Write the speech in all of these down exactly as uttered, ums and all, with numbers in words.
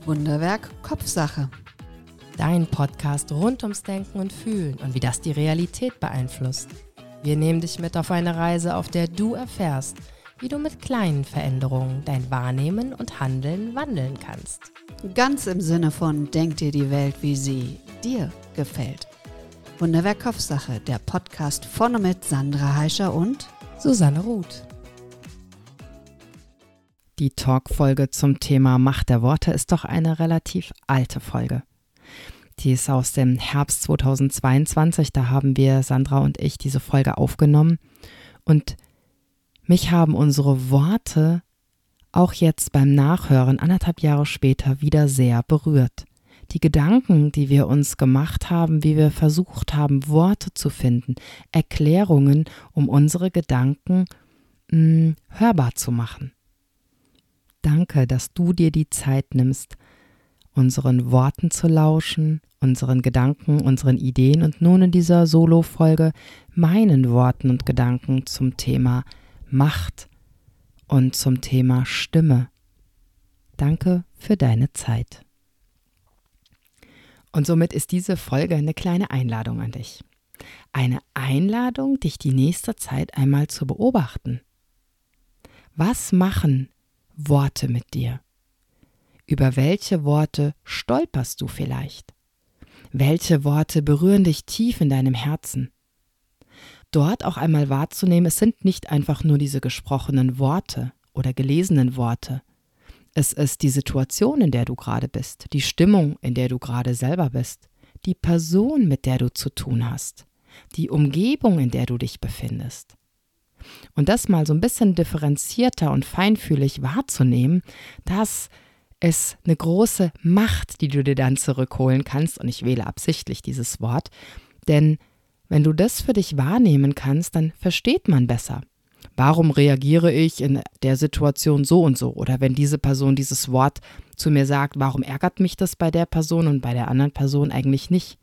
Wunderwerk Kopfsache. Dein Podcast rund ums Denken und Fühlen und wie das die Realität beeinflusst. Wir nehmen dich mit auf eine Reise, auf der du erfährst, wie du mit kleinen Veränderungen dein Wahrnehmen und Handeln wandeln kannst. Ganz im Sinne von denk dir die Welt, wie sie dir gefällt. Wunderwerk Kopfsache, der Podcast von und mit Sandra Heischer und Susanne Ruth. Die Talk-Folge zum Thema Macht der Worte ist doch eine relativ alte Folge. Die ist aus dem Herbst zweitausendzweiundzwanzig, da haben wir, Sandra und ich, diese Folge aufgenommen. Und mich haben unsere Worte auch jetzt beim Nachhören, anderthalb Jahre später, wieder sehr berührt. Die Gedanken, die wir uns gemacht haben, wie wir versucht haben, Worte zu finden, Erklärungen, um unsere Gedanken mh, hörbar zu machen. Danke, dass du dir die Zeit nimmst, unseren Worten zu lauschen, unseren Gedanken, unseren Ideen und nun in dieser Solo-Folge meinen Worten und Gedanken zum Thema Macht und zum Thema Stimme. Danke für deine Zeit. Und somit ist diese Folge eine kleine Einladung an dich. Eine Einladung, dich die nächste Zeit einmal zu beobachten. Was machen Worte mit dir? Über welche Worte stolperst du vielleicht? Welche Worte berühren dich tief in deinem Herzen? Dort auch einmal wahrzunehmen, es sind nicht einfach nur diese gesprochenen Worte oder gelesenen Worte. Es ist die Situation, in der du gerade bist, die Stimmung, in der du gerade selber bist, die Person, mit der du zu tun hast, die Umgebung, in der du dich befindest. Und das mal so ein bisschen differenzierter und feinfühlig wahrzunehmen, das ist eine große Macht, die du dir dann zurückholen kannst. Und ich wähle absichtlich dieses Wort, denn wenn du das für dich wahrnehmen kannst, dann versteht man besser. Warum reagiere ich in der Situation so und so? Oder wenn diese Person dieses Wort zu mir sagt, warum ärgert mich das bei der Person und bei der anderen Person eigentlich nicht?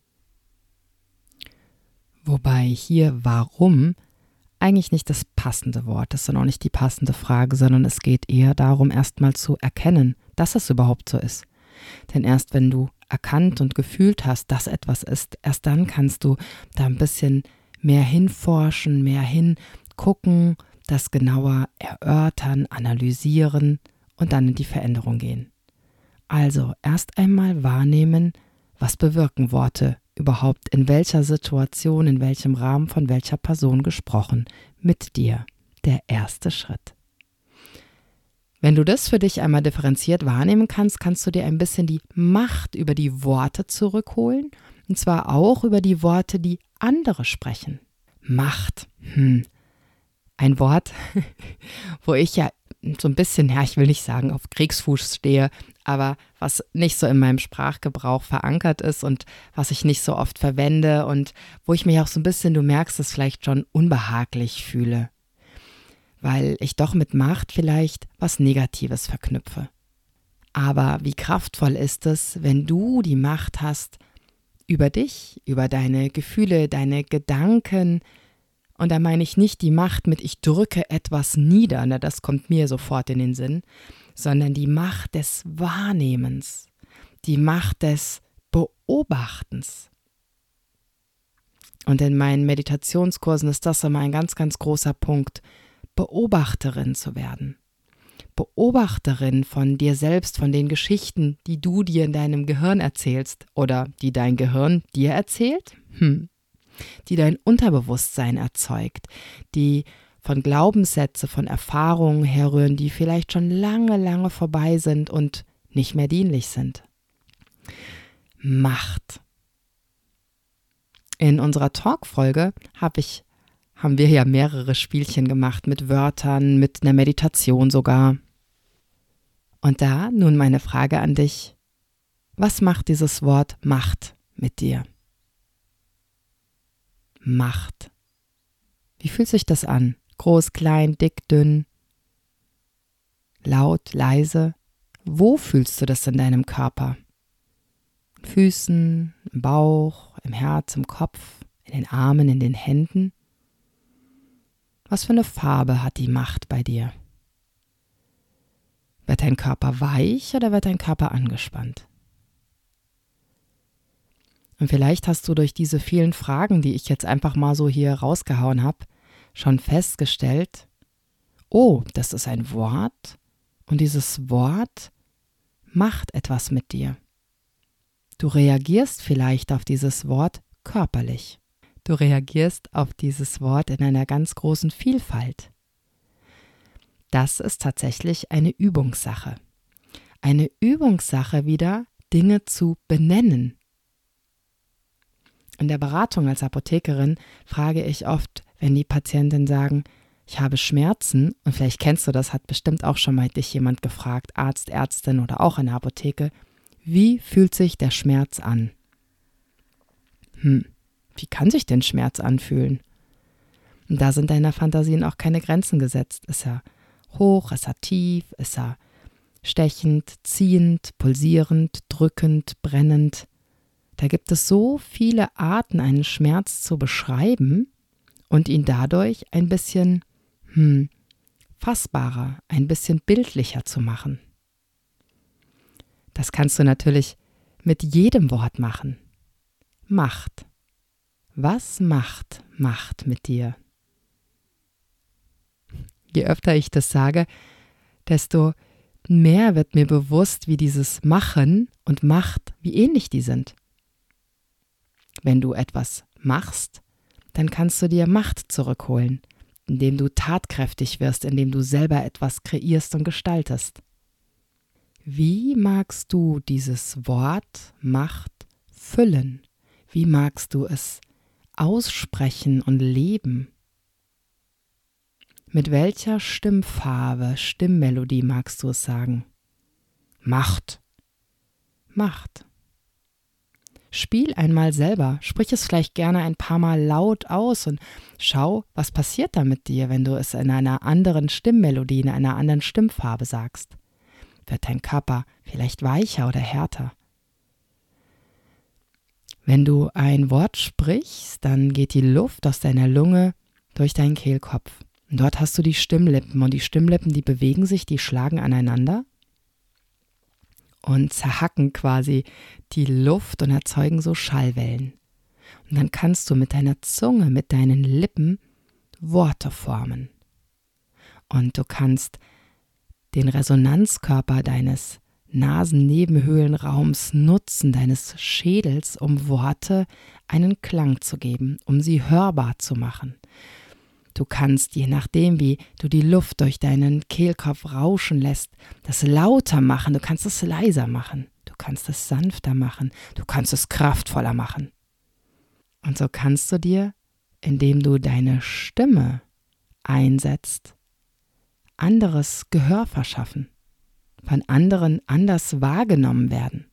Wobei hier warum eigentlich nicht das passende Wort ist und auch nicht die passende Frage, sondern es geht eher darum, erstmal zu erkennen, dass es überhaupt so ist. Denn erst wenn du erkannt und gefühlt hast, dass etwas ist, erst dann kannst du da ein bisschen mehr hinforschen, mehr hingucken, das genauer erörtern, analysieren und dann in die Veränderung gehen. Also erst einmal wahrnehmen, was bewirken Worte überhaupt, in welcher Situation, in welchem Rahmen, von welcher Person gesprochen, mit dir. Der erste Schritt. Wenn du das für dich einmal differenziert wahrnehmen kannst, kannst du dir ein bisschen die Macht über die Worte zurückholen, und zwar auch über die Worte, die andere sprechen. Macht, hm. Ein Wort, wo ich ja so ein bisschen, ja, ich will nicht sagen, auf Kriegsfuß stehe, aber was nicht so in meinem Sprachgebrauch verankert ist und was ich nicht so oft verwende und wo ich mich auch so ein bisschen, du merkst es vielleicht schon, unbehaglich fühle, weil ich doch mit Macht vielleicht was Negatives verknüpfe. Aber wie kraftvoll ist es, wenn du die Macht hast über dich, über deine Gefühle, deine Gedanken. Und da meine ich nicht die Macht mit ich drücke etwas nieder, na, das kommt mir sofort in den Sinn, sondern die Macht des Wahrnehmens, die Macht des Beobachtens. Und in meinen Meditationskursen ist das immer ein ganz, ganz großer Punkt, Beobachterin zu werden. Beobachterin von dir selbst, von den Geschichten, die du dir in deinem Gehirn erzählst oder die dein Gehirn dir erzählt, hm. die dein Unterbewusstsein erzeugt, die von Glaubenssätze, von Erfahrungen herrühren, die vielleicht schon lange, lange vorbei sind und nicht mehr dienlich sind. Macht. In unserer Talk-Folge hab ich, haben wir ja mehrere Spielchen gemacht mit Wörtern, mit einer Meditation sogar. Und da nun meine Frage an dich. Was macht dieses Wort Macht mit dir? Macht. Wie fühlt sich das an? Groß, klein, dick, dünn, laut, leise? Wo fühlst du das in deinem Körper? In Füßen, im Bauch, im Herz, im Kopf, in den Armen, in den Händen? Was für eine Farbe hat die Macht bei dir? Wird dein Körper weich oder wird dein Körper angespannt? Und vielleicht hast du durch diese vielen Fragen, die ich jetzt einfach mal so hier rausgehauen habe, schon festgestellt, oh, das ist ein Wort und dieses Wort macht etwas mit dir. Du reagierst vielleicht auf dieses Wort körperlich. Du reagierst auf dieses Wort in einer ganz großen Vielfalt. Das ist tatsächlich eine Übungssache. Eine Übungssache wieder, Dinge zu benennen. In der Beratung als Apothekerin frage ich oft, wenn die Patienten sagen, ich habe Schmerzen, und vielleicht kennst du das, hat bestimmt auch schon mal dich jemand gefragt, Arzt, Ärztin oder auch in der Apotheke, wie fühlt sich der Schmerz an? Hm, wie kann sich denn Schmerz anfühlen? Und da sind deiner Fantasien auch keine Grenzen gesetzt. Ist er hoch, ist er tief, ist er stechend, ziehend, pulsierend, drückend, brennend? Da gibt es so viele Arten, einen Schmerz zu beschreiben und ihn dadurch ein bisschen hm, fassbarer, ein bisschen bildlicher zu machen. Das kannst du natürlich mit jedem Wort machen. Macht. Was macht Macht mit dir? Je öfter ich das sage, desto mehr wird mir bewusst, wie dieses Machen und Macht, wie ähnlich die sind. Wenn du etwas machst, dann kannst du dir Macht zurückholen, indem du tatkräftig wirst, indem du selber etwas kreierst und gestaltest. Wie magst du dieses Wort Macht füllen? Wie magst du es aussprechen und leben? Mit welcher Stimmfarbe, Stimmmelodie magst du es sagen? Macht. Macht. Spiel einmal selber, sprich es vielleicht gerne ein paar Mal laut aus und schau, was passiert da mit dir, wenn du es in einer anderen Stimmmelodie, in einer anderen Stimmfarbe sagst. Wird dein Körper vielleicht weicher oder härter? Wenn du ein Wort sprichst, dann geht die Luft aus deiner Lunge durch deinen Kehlkopf. Und dort hast du die Stimmlippen und die Stimmlippen, die bewegen sich, die schlagen aneinander und zerhacken quasi die Luft und erzeugen so Schallwellen. Und dann kannst du mit deiner Zunge, mit deinen Lippen Worte formen. Und du kannst den Resonanzkörper deines Nasennebenhöhlenraums nutzen, deines Schädels, um Worte einen Klang zu geben, um sie hörbar zu machen. Du kannst, je nachdem, wie du die Luft durch deinen Kehlkopf rauschen lässt, das lauter machen, du kannst es leiser machen, du kannst es sanfter machen, du kannst es kraftvoller machen. Und so kannst du dir, indem du deine Stimme einsetzt, anderes Gehör verschaffen, von anderen anders wahrgenommen werden.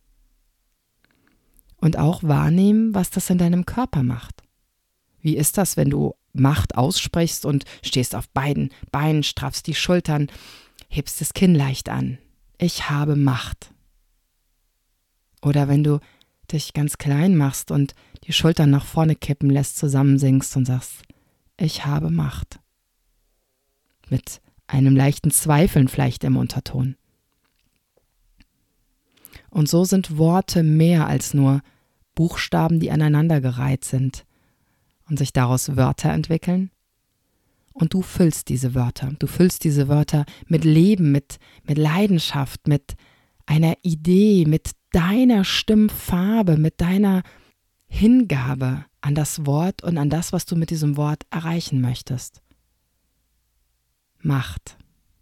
Und auch wahrnehmen, was das in deinem Körper macht. Wie ist das, wenn du Macht aussprichst und stehst auf beiden Beinen, straffst die Schultern, hebst das Kinn leicht an. Ich habe Macht. Oder wenn du dich ganz klein machst und die Schultern nach vorne kippen lässt, zusammensinkst und sagst, ich habe Macht. Mit einem leichten Zweifeln vielleicht im Unterton. Und so sind Worte mehr als nur Buchstaben, die aneinandergereiht sind und sich daraus Wörter entwickeln. Und du füllst diese Wörter. Du füllst diese Wörter mit Leben, mit, mit Leidenschaft, mit einer Idee, mit deiner Stimmfarbe, mit deiner Hingabe an das Wort und an das, was du mit diesem Wort erreichen möchtest. Macht.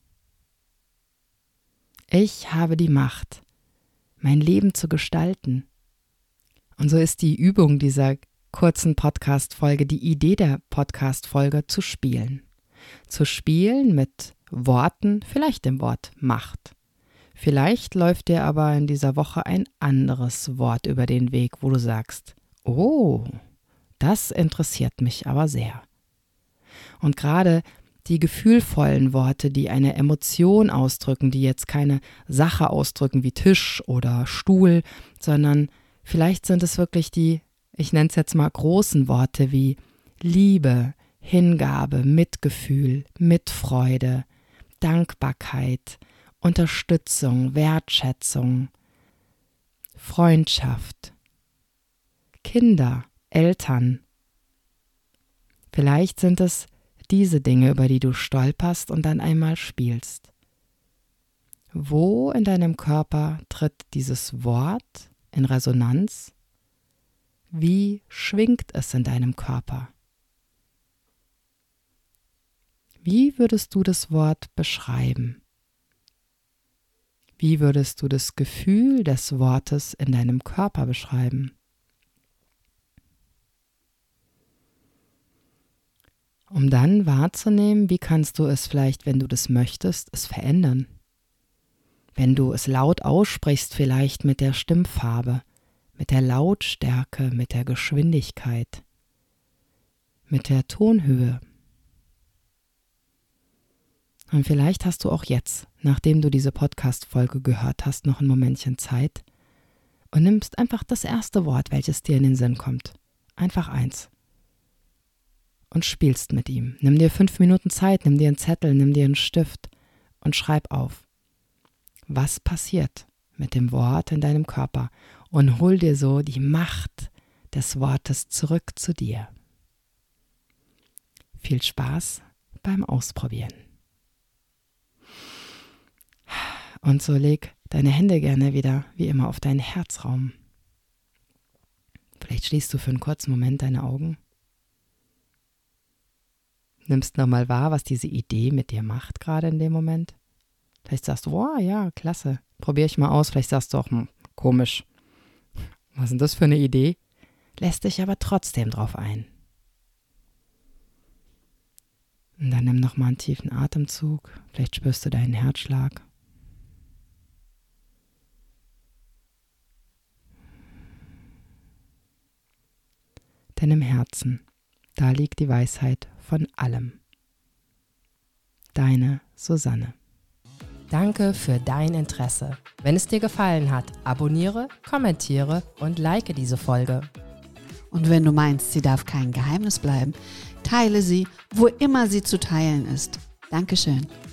Ich habe die Macht, mein Leben zu gestalten. Und so ist die Übung dieser kurzen Podcast-Folge, die Idee der Podcast-Folge, zu spielen. Zu spielen mit Worten, vielleicht dem Wort Macht. Vielleicht läuft dir aber in dieser Woche ein anderes Wort über den Weg, wo du sagst, oh, das interessiert mich aber sehr. Und gerade die gefühlvollen Worte, die eine Emotion ausdrücken, die jetzt keine Sache ausdrücken wie Tisch oder Stuhl, sondern vielleicht sind es wirklich die, ich nenne es jetzt mal großen Worte wie Liebe, Hingabe, Mitgefühl, Mitfreude, Dankbarkeit Unterstützung, Wertschätzung, Freundschaft, Kinder, Eltern. Vielleicht sind es diese Dinge, über die du stolperst und dann einmal spielst. Wo in deinem Körper tritt dieses Wort in Resonanz? Wie schwingt es in deinem Körper? Wie würdest du das Wort beschreiben? Wie würdest du das Gefühl des Wortes in deinem Körper beschreiben? Um dann wahrzunehmen, wie kannst du es vielleicht, wenn du das möchtest, es verändern. Wenn du es laut aussprichst, vielleicht mit der Stimmfarbe, mit der Lautstärke, mit der Geschwindigkeit, mit der Tonhöhe. Und vielleicht hast du auch jetzt, nachdem du diese Podcast-Folge gehört hast, noch ein Momentchen Zeit und nimmst einfach das erste Wort, welches dir in den Sinn kommt. Einfach eins. Und spielst mit ihm. Nimm dir fünf Minuten Zeit, nimm dir einen Zettel, nimm dir einen Stift und schreib auf. Was passiert mit dem Wort in deinem Körper? Und hol dir so die Macht des Wortes zurück zu dir. Viel Spaß beim Ausprobieren. Und so leg deine Hände gerne wieder, wie immer, auf deinen Herzraum. Vielleicht schließt du für einen kurzen Moment deine Augen. Nimmst nochmal wahr, was diese Idee mit dir macht, gerade in dem Moment. Vielleicht sagst du, wow, ja, klasse, probiere ich mal aus. Vielleicht sagst du auch, hm, komisch. Was ist denn das für eine Idee? Lässt dich aber trotzdem drauf ein. Und dann nimm nochmal einen tiefen Atemzug. Vielleicht spürst du deinen Herzschlag. Denn im Herzen, da liegt die Weisheit von allem. Deine Susanne. Danke für dein Interesse. Wenn es dir gefallen hat, abonniere, kommentiere und like diese Folge. Und wenn du meinst, sie darf kein Geheimnis bleiben, teile sie, wo immer sie zu teilen ist. Dankeschön.